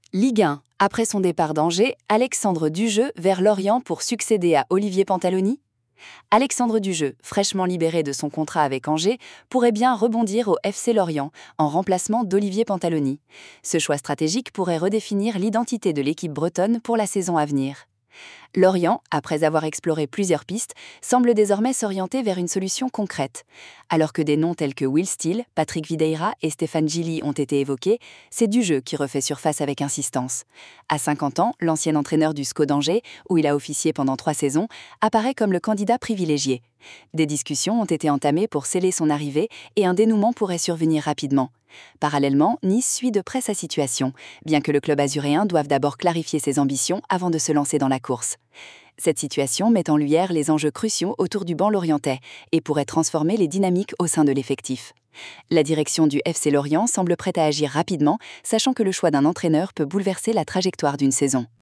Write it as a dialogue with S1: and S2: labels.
S1: Ligue 1. Après son départ d'Angers, Alexandre Dujeu vers Lorient pour succéder à Olivier Pantaloni. Alexandre Dujeu, fraîchement libéré de son contrat avec Angers, pourrait bien rebondir au FC Lorient en remplacement d'Olivier Pantaloni. Ce choix stratégique pourrait redéfinir l'identité de l'équipe bretonne pour la saison à venir. Lorient, après avoir exploré plusieurs pistes, semble désormais s'orienter vers une solution concrète. Alors que des noms tels que Will Steele, Patrick Videira et Stéphane Gilly ont été évoqués, c'est Dujeu qui refait surface avec insistance. À 50 ans, l'ancien entraîneur du SCO d'Angers, où il a officié pendant 3 saisons, apparaît comme le candidat privilégié. Des discussions ont été entamées pour sceller son arrivée et un dénouement pourrait survenir rapidement. Parallèlement, Nice suit de près sa situation, bien que le club azuréen doive d'abord clarifier ses ambitions avant de se lancer dans la course. Cette situation met en lumière les enjeux cruciaux autour du banc lorientais et pourrait transformer les dynamiques au sein de l'effectif. La direction du FC Lorient semble prête à agir rapidement, sachant que le choix d'un entraîneur peut bouleverser la trajectoire d'une saison.